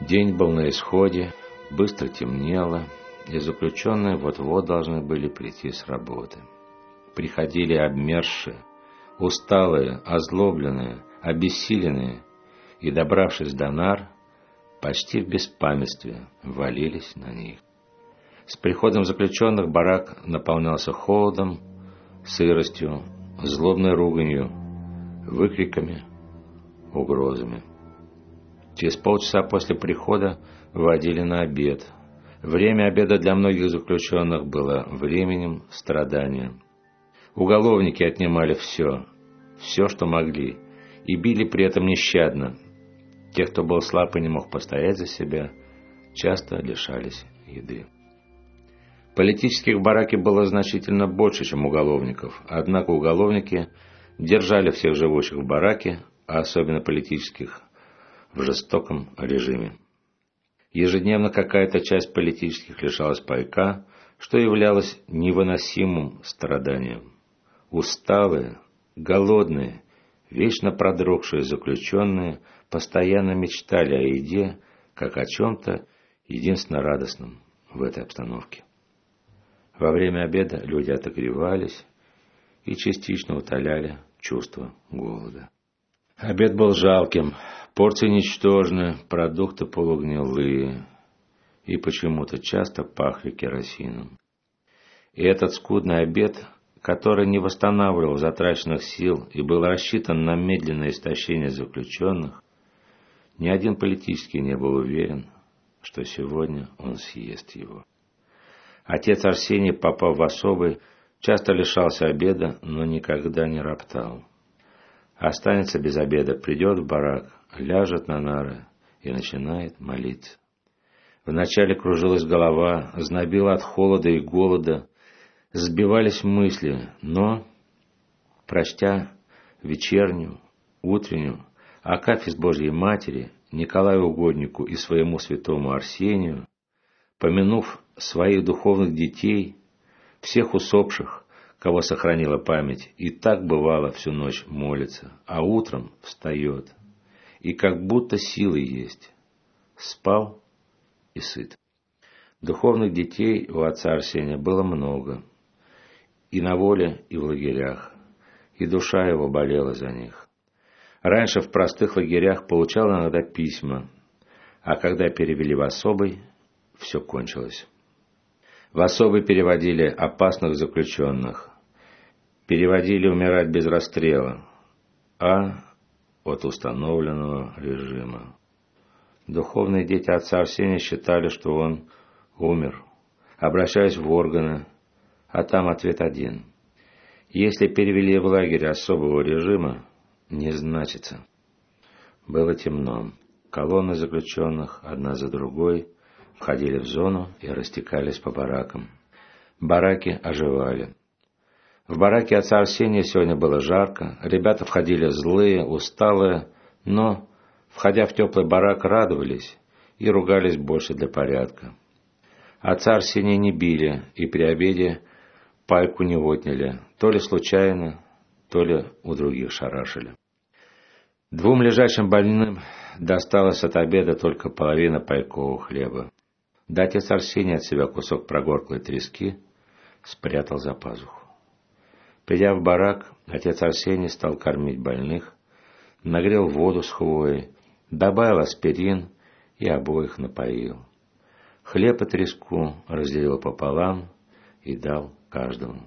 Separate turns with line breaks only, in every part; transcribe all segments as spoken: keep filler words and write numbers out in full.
День был на исходе, быстро темнело, и заключенные вот-вот должны были прийти с работы. Приходили обмерзшие, усталые, озлобленные, обессиленные, и, добравшись до нар, почти в беспамятстве валились на них. С приходом заключенных барак наполнялся холодом, сыростью, злобной руганью, выкриками, угрозами. Через полчаса после прихода вводили на обед. Время обеда для многих заключенных было временем страдания. Уголовники отнимали все, все, что могли, и били при этом нещадно. Те, кто был слаб и не мог постоять за себя, часто лишались еды. Политических в бараке было значительно больше, чем уголовников, однако уголовники держали всех живущих в бараке, а особенно политических, в жестоком режиме. Ежедневно какая-то часть политических лишалась пайка, что являлось невыносимым страданием. Усталые, голодные, вечно продрогшие заключенные постоянно мечтали о еде, как о чем-то единственно радостном в этой обстановке. Во время обеда люди отогревались и частично утоляли чувство голода. Обед был жалким, порции ничтожны, продукты полугнилые и почему-то часто пахли керосином. И этот скудный обед, который не восстанавливал затраченных сил и был рассчитан на медленное истощение заключенных, ни один политический не был уверен, что сегодня он съест его. Отец Арсений, попав в особый, часто лишался обеда, но никогда не роптал. Останется без обеда, придет в барак, ляжет на нары и начинает молиться. Вначале кружилась голова, знобила от холода и голода, сбивались мысли, но, прочтя вечернюю, утреннюю, акафист Божьей Матери, Николаю Угоднику и своему святому Арсению, помянув своих духовных детей, всех усопших, кого сохранила память, и так бывало всю ночь молится, а утром встает, и как будто силы есть, спал и сыт. Духовных детей у отца Арсения было много, и на воле, и в лагерях, и душа его болела за них. Раньше в простых лагерях получал иногда письма, а когда перевели в особый, все кончилось. В особый переводили опасных заключенных, переводили умирать без расстрела, а от установленного режима. Духовные дети отца Арсения считали, что он умер, обращаясь в органы, а там ответ один. Если перевели в лагерь особого режима, не значится. Было темно. Колонны заключенных, одна за другой, входили в зону и растекались по баракам. Бараки оживали. В бараке отца Арсения сегодня было жарко, ребята входили злые, усталые, но, входя в теплый барак, радовались и ругались больше для порядка. Отца Арсения не били и при обеде пайку не отняли, то ли случайно, то ли у других шарашили. Двум лежачим больным досталось от обеда только половина пайкового хлеба. Да отец Арсений от себя кусок прогорклой трески спрятал за пазуху. Придя в барак, отец Арсений стал кормить больных, нагрел воду с хвоей, добавил аспирин и обоих напоил. Хлеб и треску разделил пополам и дал каждому.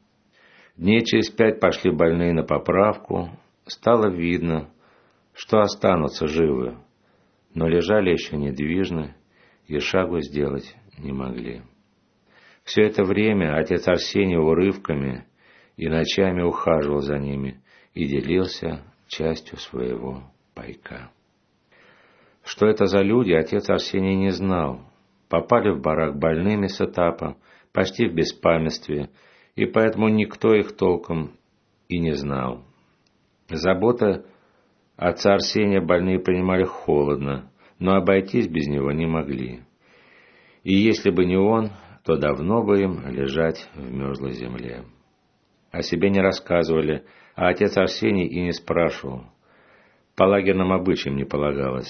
Дней через пять пошли больные на поправку, стало видно, что останутся живы, но лежали еще недвижно и шагу сделать не могли. Все это время отец Арсений урывками и ночами ухаживал за ними и делился частью своего пайка. Что это за люди, отец Арсений не знал. Попали в барак больными с этапа, почти в беспамятстве, и поэтому никто их толком и не знал. Забота отца Арсения больные принимали холодно, но обойтись без него не могли. И если бы не он, то давно бы им лежать в мерзлой земле. О себе не рассказывали, а отец Арсений и не спрашивал. По лагерным обычаям не полагалось.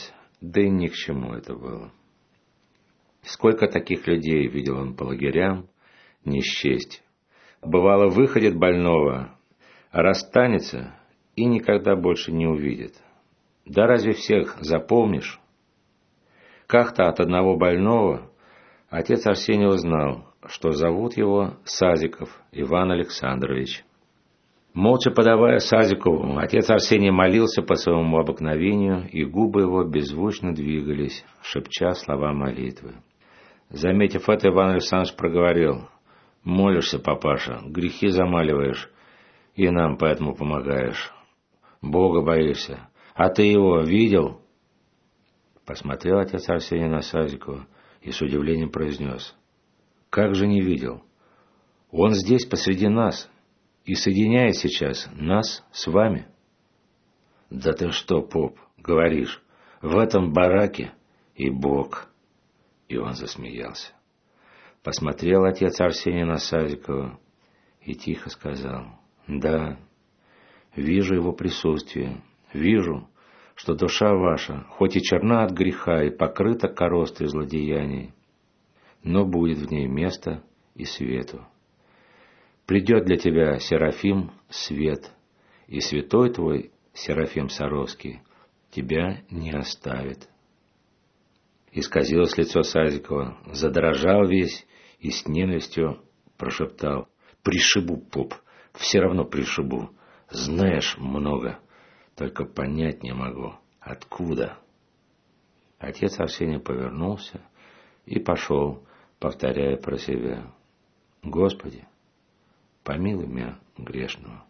да и ни к чему это было. Сколько таких людей видел он по лагерям, не счесть. Бывало, выходит больного, расстанется и никогда больше не увидит. Да разве всех запомнишь? Как-то от одного больного отец Арсений узнал, что зовут его Сазиков Иван Александрович. Молча подавая Сазикову, отец Арсений молился по своему обыкновению, и губы его беззвучно двигались, шепча слова молитвы. Заметив это, Иван Александрович проговорил: «Молишься, папаша, грехи замаливаешь, и нам поэтому помогаешь. Бога боишься. А ты его видел?» Посмотрел отец Арсений на Сазикова и с удивлением произнес: «Как же не видел? Он здесь посреди нас и соединяет сейчас нас с вами». «Да ты что, поп, говоришь, в этом бараке и Бог?» И он засмеялся. Посмотрел отец Арсений на Сазикова и тихо сказал: «Да, вижу его присутствие, вижу, что душа ваша, хоть и черна от греха и покрыта коростой злодеяний, но будет в ней место и свету. Придет для тебя Серафим свет, и святой твой Серафим Саровский тебя не оставит». Исказилось лицо Сазикова, задрожал весь и с ненавистью прошептал: «Пришибу, поп, все равно пришибу. Знаешь много, только понять не могу, откуда». Отец Арсений повернулся и пошел, повторяя про себя: «Господи, помилуй меня грешного».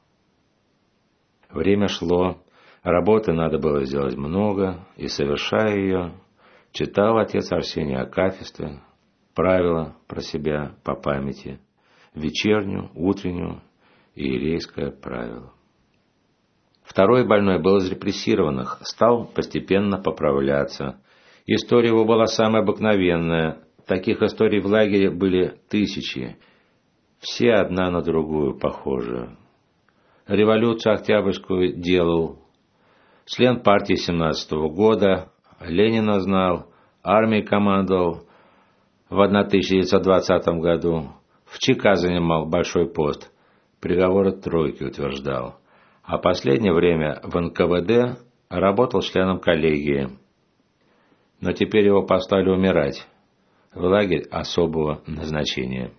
Время шло, работы надо было сделать много, и, совершая ее, читал отец Арсений акафисты, правила про себя по памяти, вечернюю, утреннюю и иерейское правило. Второй больной был из репрессированных, стал постепенно поправляться. История его была самая обыкновенная. Таких историй в лагере были тысячи, все одна на другую похожие. Революцию Октябрьскую делал, член партии семнадцатого года, Ленина знал, армией командовал в тысяча девятьсот двадцатом году, в ЧК занимал большой пост, приговоры тройки утверждал, а последнее время в эн ка вэ дэ работал членом коллегии. Но теперь его послали умирать в лагерь особого назначения.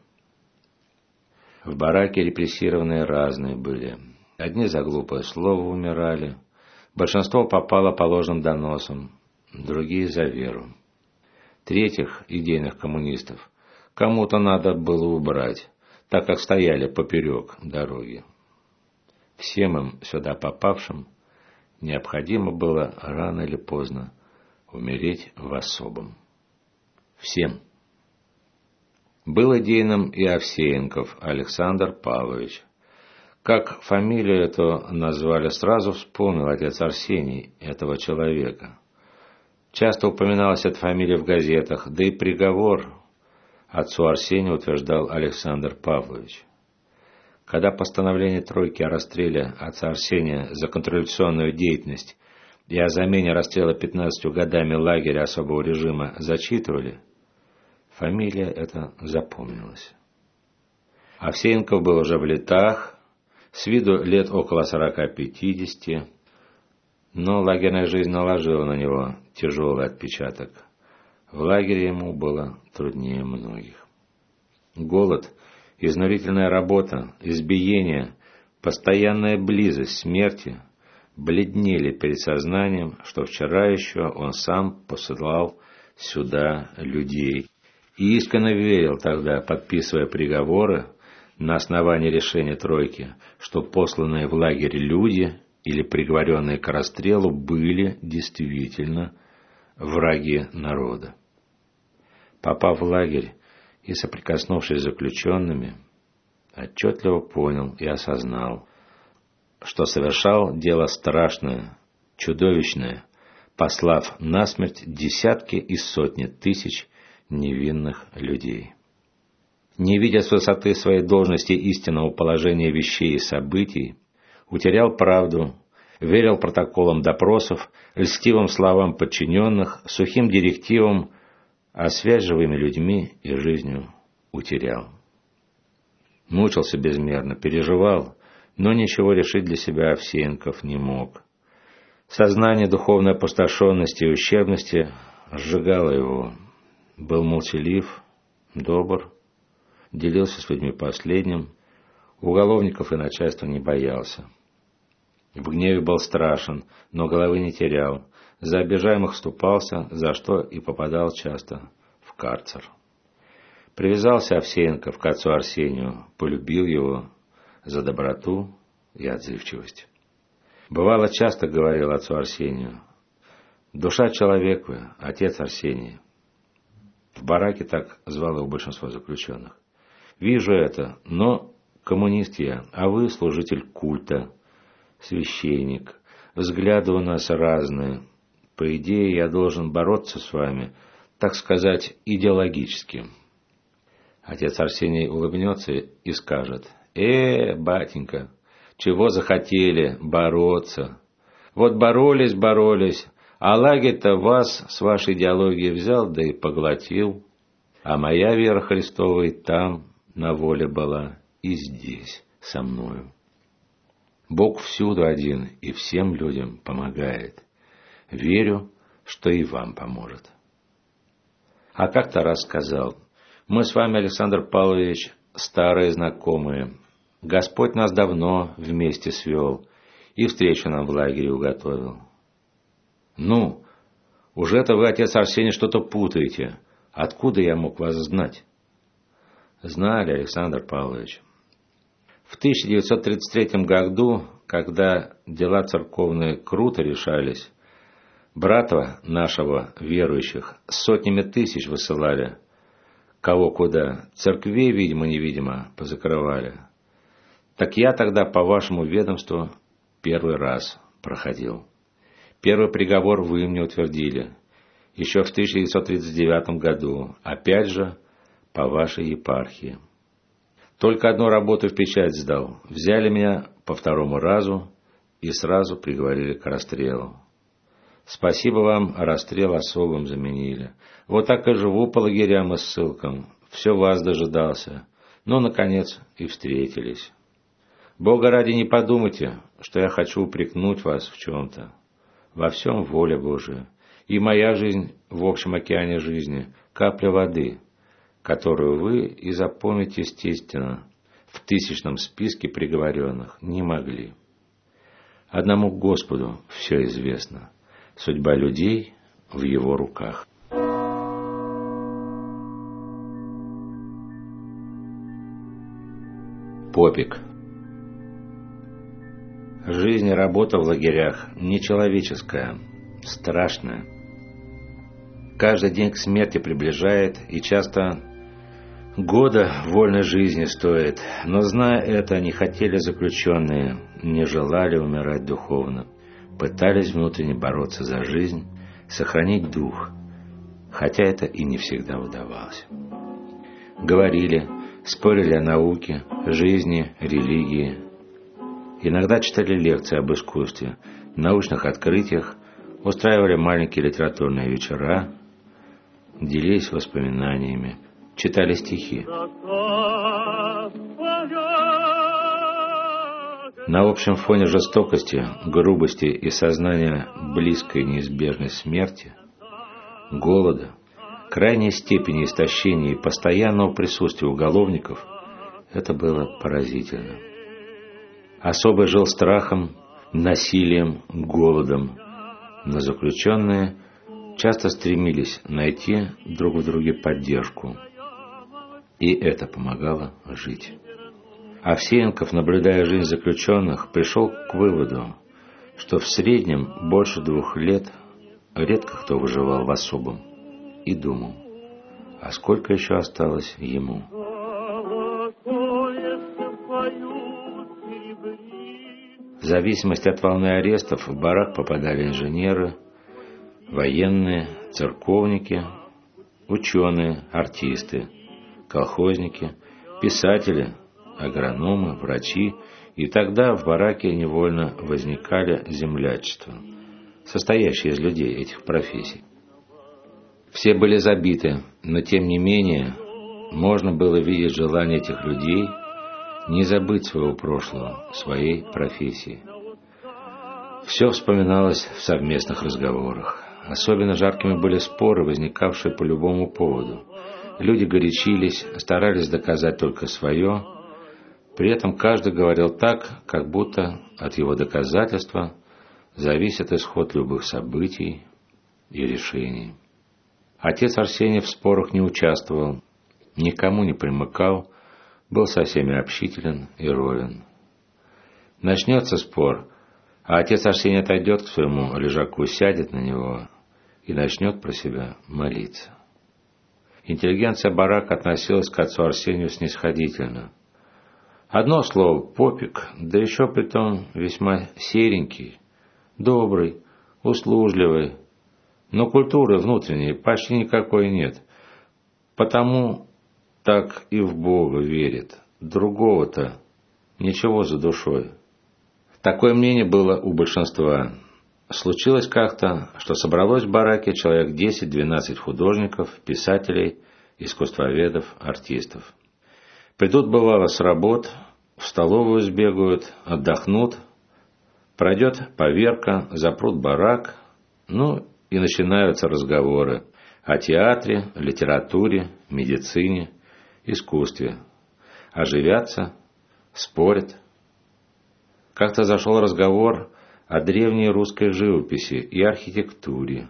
В бараке репрессированные разные были. Одни за глупое слово умирали, большинство попало по ложным доносам, другие за веру. Третьих, идейных коммунистов, кому-то надо было убрать, так как стояли поперек дороги. Всем им, сюда попавшим, необходимо было рано или поздно умереть в особом. Всем. Был идейным и Овсеенков Александр Павлович. Как фамилию эту назвали, сразу вспомнил отец Арсений этого человека. Часто упоминалась эта фамилия в газетах, да и приговор отцу Арсению утверждал Александр Павлович. Когда постановление тройки о расстреле отца Арсения за контрреволюционную деятельность и о замене расстрела пятнадцатью годами лагеря особого режима зачитывали, фамилия эта запомнилась. Овсеенков был уже в летах, с виду лет около сорока-пятидесяти, но лагерная жизнь наложила на него тяжелый отпечаток. В лагере ему было труднее многих. Голод, изнурительная работа, избиение, постоянная близость смерти бледнели перед сознанием, что вчера еще он сам посылал сюда людей. И искренне верил тогда, подписывая приговоры на основании решения тройки, что посланные в лагерь люди или приговоренные к расстрелу были действительно враги народа. Попав в лагерь и соприкоснувшись с заключенными, отчетливо понял и осознал, что совершал дело страшное, чудовищное, послав насмерть десятки и сотни тысяч невинных людей. Не видя с высоты своей должности истинного положения вещей и событий, утерял правду, верил протоколам допросов, льстивым словам подчиненных, сухим директивам, а связь с живыми людьми и жизнью утерял. Мучился безмерно, переживал, но ничего решить для себя Овсеенков не мог. Сознание духовной опустошенности и ущербности сжигало его. Был молчалив, добр, делился с людьми последним, уголовников и начальства не боялся. В гневе был страшен, но головы не терял, за обижаемых вступался, за что и попадал часто в карцер. Привязался Овсеенков к отцу Арсению, полюбил его за доброту и отзывчивость. Бывало, часто говорил отцу Арсению: «Душа человек вы, отец Арсений». В бараке так звало его большинство заключенных. «Вижу это, но коммунист я, а вы служитель культа, священник. Взгляды у нас разные. По идее, я должен бороться с вами, так сказать, идеологически». Отец Арсений улыбнется и скажет: «Э, батенька, чего захотели бороться? Вот боролись, боролись, а лагерь-то вас с вашей идеологией взял, да и поглотил. А моя вера Христова и там на воле была, и здесь со мною. Бог всюду один и всем людям помогает. Верю, что и вам поможет». А как-то раз сказал: «Мы с вами, Александр Павлович, старые знакомые. Господь нас давно вместе свел и встречу нам в лагере уготовил». «Ну, уже-то вы, отец Арсений, что-то путаете. Откуда я мог вас знать?» «Знали, Александр Павлович. В тысяча девятьсот тридцать третьем году, когда дела церковные круто решались, братва нашего верующих сотнями тысяч высылали, кого куда, церквей, видимо-невидимо, позакрывали. Так я тогда по вашему ведомству первый раз проходил. Первый приговор вы мне утвердили, еще в тысяча девятьсот тридцать девятом году, опять же по вашей епархии. Только одну работу в печать сдал, взяли меня по второму разу и сразу приговорили к расстрелу. Спасибо вам, расстрел особым заменили. Вот так и живу по лагерям и ссылкам, все вас дожидался, но, наконец, и встретились. Бога ради не подумайте, что я хочу упрекнуть вас в чем-то. Во всем воля Божия, и моя жизнь в общем океане жизни – капля воды, которую вы и запомнить, естественно, в тысячном списке приговоренных не могли. Одному Господу все известно, судьба людей в Его руках. Попик. Жизнь и работа в лагерях нечеловеческая, страшная. Каждый день к смерти приближает, и часто года вольной жизни стоит. Но, зная это, не хотели заключенные, не желали умирать духовно, пытались внутренне бороться за жизнь, сохранить дух, хотя это и не всегда удавалось. Говорили, спорили о науке, жизни, религии. Иногда читали лекции об искусстве, научных открытиях, устраивали маленькие литературные вечера, делились воспоминаниями, читали стихи. На общем фоне жестокости, грубости и сознания близкой неизбежной смерти, голода, крайней степени истощения и постоянного присутствия уголовников, это было поразительно. Особый жил страхом, насилием, голодом, но заключенные часто стремились найти друг в друге поддержку, и это помогало жить. Овсеенков, наблюдая жизнь заключенных, пришел к выводу, что в среднем больше двух лет редко кто выживал в особом, и думал, а сколько еще осталось ему. В зависимости от волны арестов в барак попадали инженеры, военные, церковники, ученые, артисты, колхозники, писатели, агрономы, врачи, и тогда в бараке невольно возникали землячества, состоящие из людей этих профессий. Все были забиты, но тем не менее можно было видеть желание этих людей не забыть своего прошлого, своей профессии. Все вспоминалось в совместных разговорах. Особенно жаркими были споры, возникавшие по любому поводу. Люди горячились, старались доказать только свое. При этом каждый говорил так, как будто от его доказательства зависит исход любых событий и решений. Отец Арсений в спорах не участвовал, никому не примыкал, был со всеми общителен и ровен. Начнется спор, а отец Арсений отойдет к своему лежаку, сядет на него и начнет про себя молиться. Интеллигенция барака относилась к отцу Арсению снисходительно. Одно слово — попик, да еще притом весьма серенький, добрый, услужливый, но культуры внутренней почти никакой нет, потому так и в Бога верит, другого-то ничего за душой. Такое мнение было у большинства. Случилось как-то, что собралось в бараке человек десять-двенадцать художников, писателей, искусствоведов, артистов. Придут, бывало, с работ, в столовую сбегают, отдохнут, пройдет поверка, запрут барак, ну и начинаются разговоры о театре, литературе, медицине, искусстве. Оживятся, спорят. Как-то зашел разговор о древней русской живописи и архитектуре.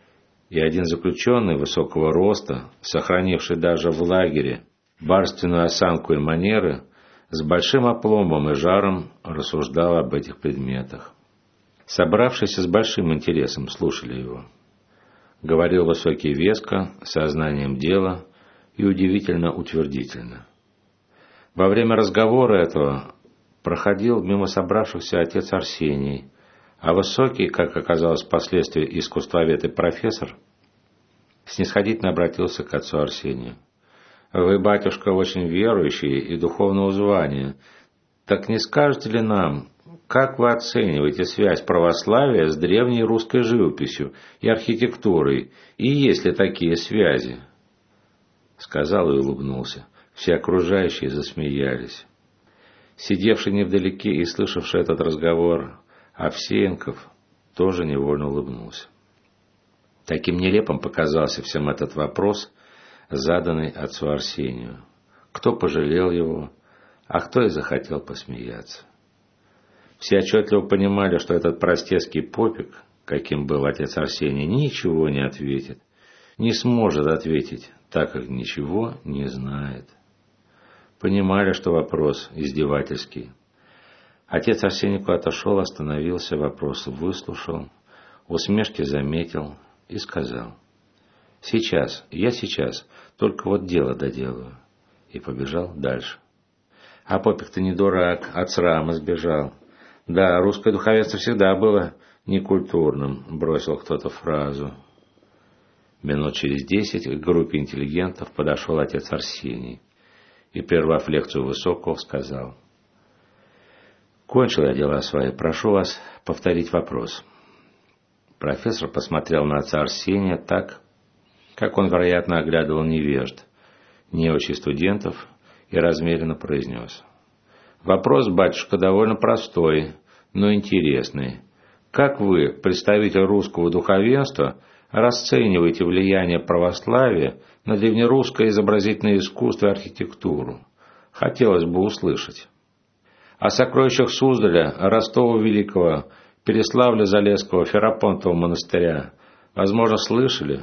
И один заключенный высокого роста, сохранивший даже в лагере барственную осанку и манеры, с большим опломбом и жаром рассуждал об этих предметах. Собравшиеся с большим интересом слушали его. Говорил высокий веско, сознанием дела и удивительно утвердительно. Во время разговора этого проходил мимо собравшихся отец Арсений, а высокий, как оказалось впоследствии искусствовед и профессор, снисходительно обратился к отцу Арсению. «Вы, батюшка, очень верующий и духовного звания. Так не скажете ли нам, как вы оцениваете связь православия с древней русской живописью и архитектурой, и есть ли такие связи?» Сказал и улыбнулся. Все окружающие засмеялись. Сидевший невдалеке и слышавший этот разговор Овсеенков тоже невольно улыбнулся. Таким нелепым показался всем этот вопрос, заданный отцу Арсению. Кто пожалел его, а кто и захотел посмеяться. Все отчетливо понимали, что этот простецкий попик, каким был отец Арсений, ничего не ответит, не сможет ответить, так как ничего не знает. Понимали, что вопрос издевательский. Отец Арсений отошел, остановился, вопрос выслушал, усмешки заметил и сказал: «Сейчас, я сейчас, только вот дело доделаю». И побежал дальше. А попик-то не дурак, от срама сбежал. Да, русское духовенство всегда было некультурным, бросил кто-то фразу. Минут через десять к группе интеллигентов подошел отец Арсений и, прервав лекцию Высокого, сказал: «Кончил я дела свои, прошу вас повторить вопрос». Профессор посмотрел на отца Арсения так, как он, вероятно, оглядывал невежд, неучи студентов, и размеренно произнес: «Вопрос, батюшка, довольно простой, но интересный. Как вы, представитель русского духовенства, расцениваете влияние православия на древнерусское изобразительное искусство и архитектуру? Хотелось бы услышать. О сокровищах Суздаля, Ростова Великого, Переславля-Залесского, Ферапонтова монастыря, возможно, слышали?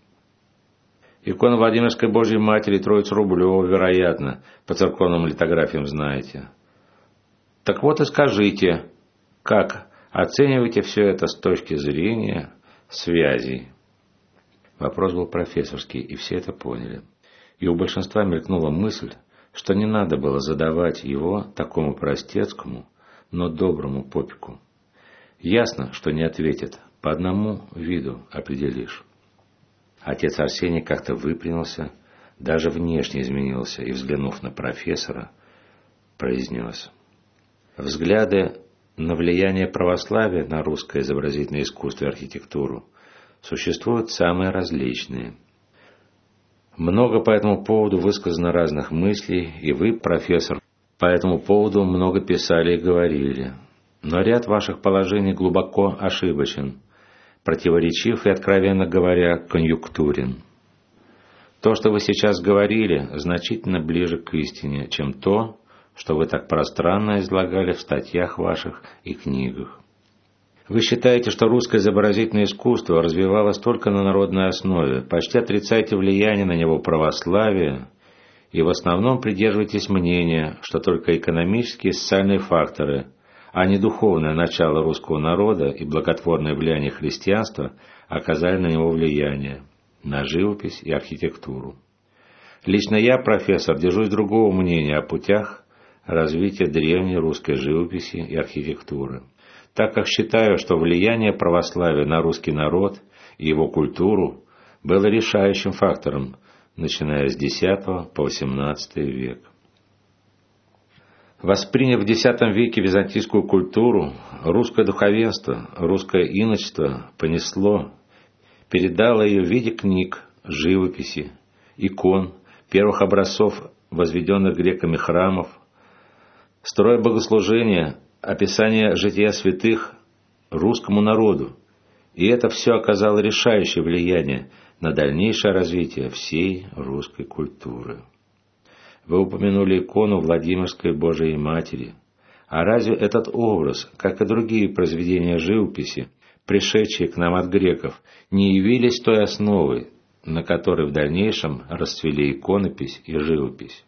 Икону Владимирской Божьей Матери, Троицу Рублеву, вероятно, по церковным литографиям знаете. Так вот и скажите, как оцениваете все это с точки зрения связей?» Вопрос был профессорский, и все это поняли. И у большинства мелькнула мысль, что не надо было задавать его такому простецкому, но доброму попику. Ясно, что не ответит, по одному виду определишь. Отец Арсений как-то выпрямился, даже внешне изменился, и, взглянув на профессора, произнес: взгляды на влияние православия на русское изобразительное искусство и архитектуру существуют самые различные. Много по этому поводу высказано разных мыслей, и вы, профессор, по этому поводу много писали и говорили. Но ряд ваших положений глубоко ошибочен, противоречив и, откровенно говоря, конъюнктурен. То, что вы сейчас говорили, значительно ближе к истине, чем то, что вы так пространно излагали в статьях ваших и книгах. Вы считаете, что русское изобразительное искусство развивалось только на народной основе, почти отрицаете влияние на него православия и в основном придерживаетесь мнения, что только экономические и социальные факторы, а не духовное начало русского народа и благотворное влияние христианства оказали на него влияние, на живопись и архитектуру. Лично я, профессор, держусь другого мнения о путях развития древней русской живописи и архитектуры, так как считаю, что влияние православия на русский народ и его культуру было решающим фактором, начиная с десятого по восемнадцатый век. Восприняв в десятом веке византийскую культуру, русское духовенство, русское иночество понесло, передало ее в виде книг, живописи, икон, первых образцов возведенных греками храмов, строя богослужения, описание жития святых русскому народу, и это все оказало решающее влияние на дальнейшее развитие всей русской культуры. Вы упомянули икону Владимирской Божией Матери. А разве этот образ, как и другие произведения живописи, пришедшие к нам от греков, не явились той основой, на которой в дальнейшем расцвели иконопись и живопись?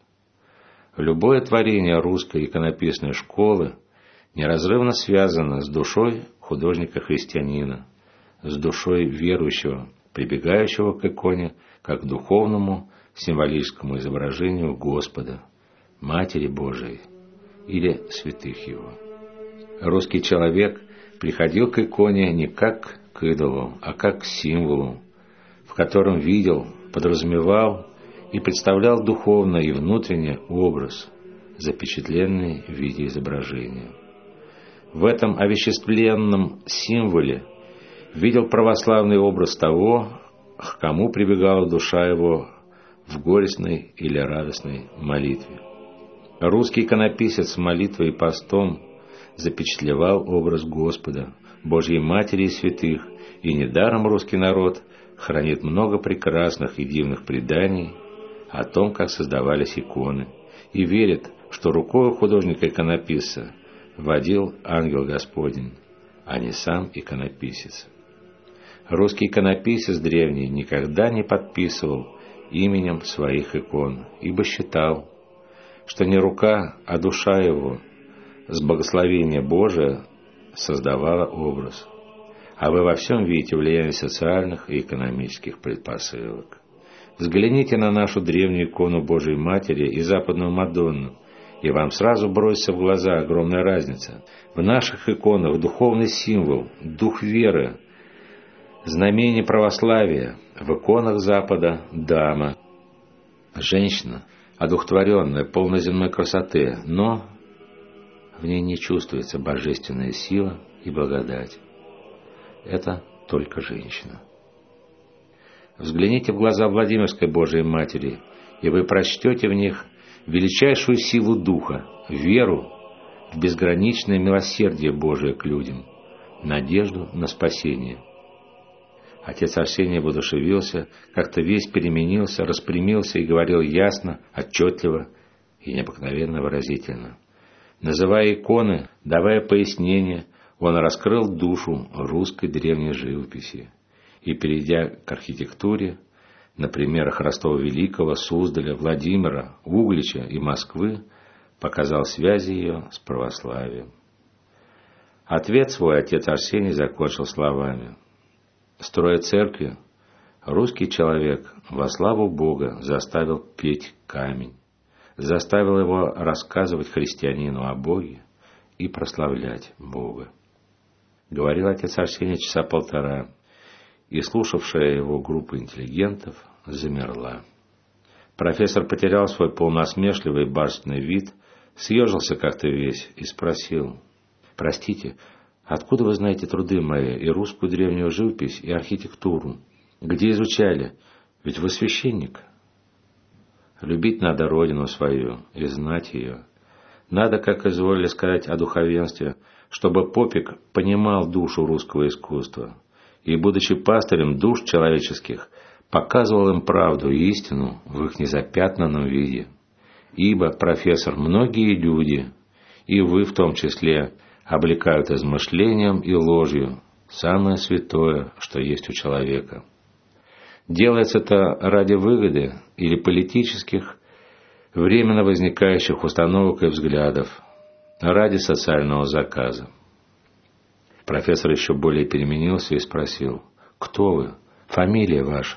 Любое творение русской иконописной школы неразрывно связано с душой художника-христианина, с душой верующего, прибегающего к иконе как к духовному символическому изображению Господа, Матери Божией или святых Его. Русский человек приходил к иконе не как к идолу, а как к символу, в котором видел, подразумевал и представлял духовно и внутренне образ, запечатленный в виде изображения. В этом овеществленном символе видел православный образ того, к кому прибегала душа его в горестной или радостной молитве. Русский иконописец молитвой и постом запечатлевал образ Господа, Божьей Матери и святых, и недаром русский народ хранит много прекрасных и дивных преданий о том, как создавались иконы, и верит, что рукою художника-иконописца водил ангел Господень, а не сам иконописец. Русский иконописец древний никогда не подписывал именем своих икон, ибо считал, что не рука, а душа его с благословения Божия создавала образ, а вы во всем видите влияние социальных и экономических предпосылок. Взгляните на нашу древнюю икону Божией Матери и западную Мадонну, и вам сразу бросится в глаза огромная разница. В наших иконах духовный символ, дух веры, знамение православия, в иконах Запада – дама, женщина, одухотворенная, полная земной красоты, но в ней не чувствуется божественная сила и благодать. Это только женщина. Взгляните в глаза Владимирской Божией Матери, и вы прочтете в них величайшую силу Духа, веру в безграничное милосердие Божие к людям, надежду на спасение. Отец Арсений воодушевился, как-то весь переменился, распрямился и говорил ясно, отчетливо и необыкновенно выразительно. Называя иконы, давая пояснения, он раскрыл душу русской древней живописи и, перейдя к архитектуре, на примерах Ростова Великого, Суздаля, Владимира, Углича и Москвы, показал связи ее с православием. Ответ свой отец Арсений закончил словами: строя церкви, русский человек во славу Бога заставил петь камень, заставил его рассказывать христианину о Боге и прославлять Бога. Говорил отец Арсений часа полтора, и слушавшая его группа интеллигентов замерла. Профессор потерял свой полносмешливый барственный вид, съежился как-то весь и спросил: «Простите, откуда вы знаете труды мои, и русскую древнюю живопись, и архитектуру? Где изучали? Ведь вы священник». Любить надо родину свою и знать ее. Надо, как изволили сказать о духовенстве, чтобы попик понимал душу русского искусства и, будучи пастырем душ человеческих, показывал им правду и истину в их незапятнанном виде. Ибо, профессор, многие люди, и вы в том числе, облекают измышлением и ложью самое святое, что есть у человека. Делается это ради выгоды или политических, временно возникающих установок и взглядов, ради социального заказа. Профессор еще более переменился и спросил: «Кто вы? Фамилия ваша?»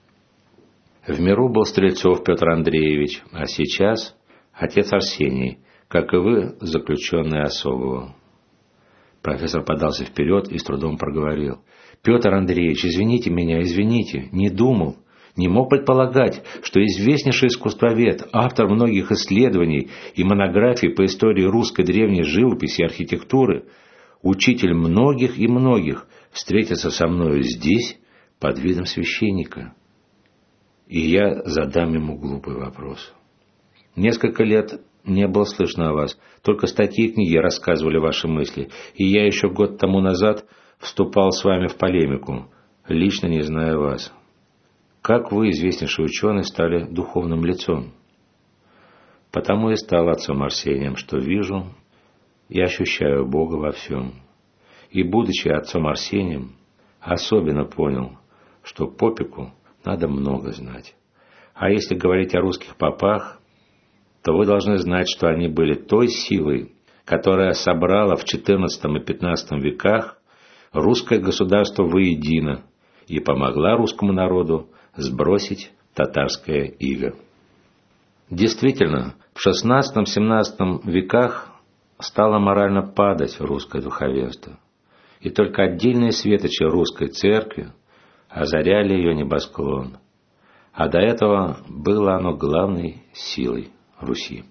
В миру был Стрельцов Петр Андреевич, а сейчас отец Арсений, как и вы, заключенный особого. Профессор подался вперед и с трудом проговорил: «Петр Андреевич, извините меня, извините, не думал, не мог предполагать, что известнейший искусствовед, автор многих исследований и монографий по истории русской древней живописи и архитектуры, учитель многих и многих, встретится со мною здесь под видом священника». И я задам ему глупый вопрос. Несколько лет не было слышно о вас, только статьи и книги рассказывали ваши мысли, и я еще год тому назад вступал с вами в полемику, лично не зная вас. Как вы, известнейший ученый, стали духовным лицом? Потому и стал отцом Арсением, что вижу и ощущаю Бога во всем. И, будучи отцом Арсением, особенно понял, что попику надо много знать. А если говорить о русских попах, то вы должны знать, что они были той силой, которая собрала в четырнадцатом и пятнадцатом веках русское государство воедино и помогла русскому народу сбросить татарское иго. Действительно, в шестнадцатом-семнадцатом веках стало морально падать русское духовенство, и только отдельные светочи русской церкви озаряли ее небосклон, а до этого было оно главной силой Руси.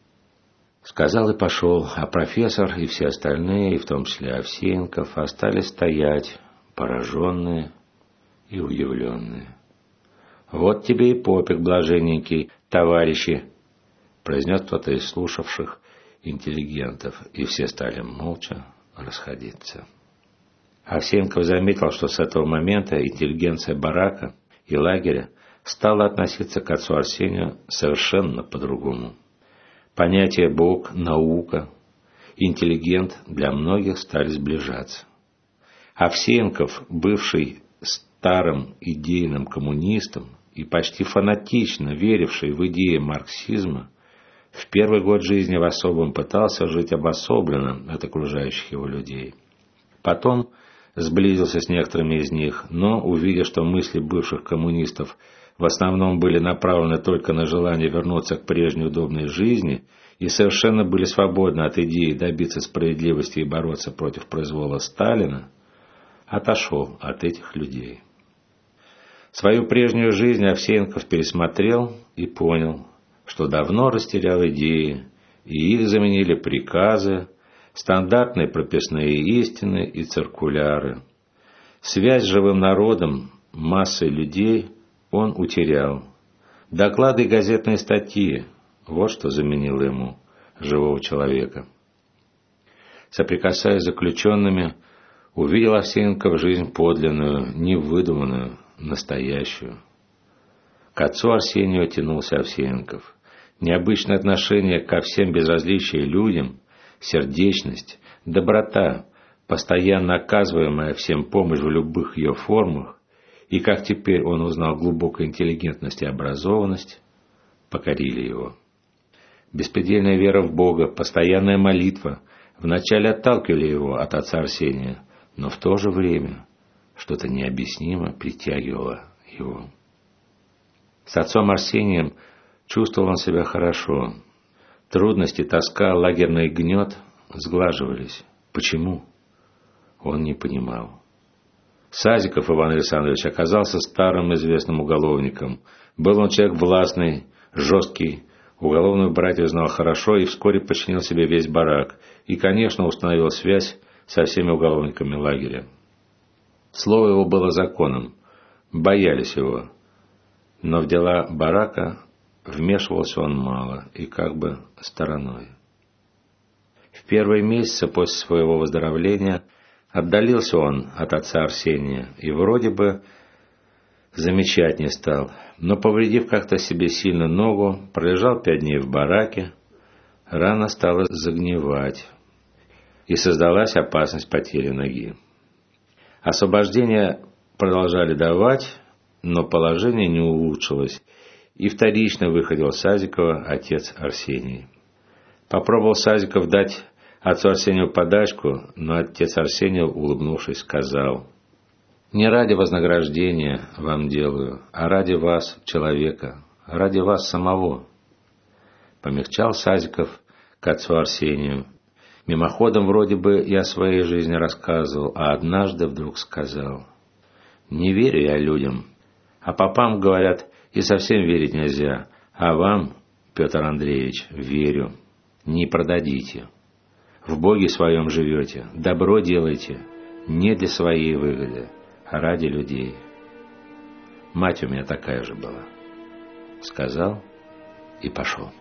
Сказал и пошел, а профессор и все остальные, и в том числе Овсеенков, остались стоять, пораженные и удивленные. «Вот тебе и попик, блаженненький, товарищи!» произнес кто-то из слушавших интеллигентов, и все стали молча расходиться. Овсеенков заметил, что с этого момента интеллигенция барака и лагеря стала относиться к отцу Арсению совершенно по-другому. Понятия «Бог», «наука», «интеллигент» для многих стали сближаться. Овсеенков, бывший старым идейным коммунистом и почти фанатично веривший в идеи марксизма, в первый год жизни в особом пытался жить обособленно от окружающих его людей. Потом сблизился с некоторыми из них, но, увидя, что мысли бывших коммунистов в основном были направлены только на желание вернуться к прежней удобной жизни и совершенно были свободны от идеи добиться справедливости и бороться против произвола Сталина, отошел от этих людей. Свою прежнюю жизнь Овсеенков пересмотрел и понял, что давно растерял идеи, и их заменили приказы, стандартные прописные истины и циркуляры. Связь с живым народом, массой людей он утерял. Доклады и газетные статьи – вот что заменило ему живого человека. Соприкасаясь с заключенными, увидел Овсеенков жизнь подлинную, невыдуманную, настоящую. К отцу Арсению тянулся Овсеенков. Необычное отношение ко всем безразличие людям, сердечность, доброта, постоянно оказываемая всем помощь в любых ее формах, и, как теперь он узнал, глубокая интеллигентность и образованность, покорили его. Беспредельная вера в Бога, постоянная молитва вначале отталкивали его от отца Арсения, но в то же время что-то необъяснимо притягивало его. С отцом Арсением чувствовал он себя хорошо. Трудности, тоска, лагерный гнет сглаживались. Почему? Он не понимал. Сазиков Иван Александрович оказался старым известным уголовником. Был он человек властный, жесткий, Уголовную братью знал хорошо и вскоре подчинил себе весь барак и, конечно, установил связь со всеми уголовниками лагеря. Слово его было законом, боялись его, но в дела барака вмешивался он мало и как бы стороной. В первые месяцы после своего выздоровления отдалился он от отца Арсения и вроде бы замечать не стал, но, повредив как-то себе сильно ногу, пролежал пять дней в бараке, рана стала загнивать, и создалась опасность потери ноги. Освобождение продолжали давать, но положение не улучшилось, и вторично выходил Сазикова отец Арсений. Попробовал Сазиков дать отцу Арсению подачку, но отец Арсений, улыбнувшись, сказал: «Не ради вознаграждения вам делаю, а ради вас, человека, ради вас самого». Помягчал Сазиков к отцу Арсению. Мимоходом вроде бы и о своей жизни рассказывал, а однажды вдруг сказал: «Не верю я людям, а попам, говорят, и совсем верить нельзя, а вам, Петр Андреевич, верю, не продадите. В Боге своем живете, добро делаете, не для своей выгоды, а ради людей. Мать у меня такая же была». Сказал и пошел.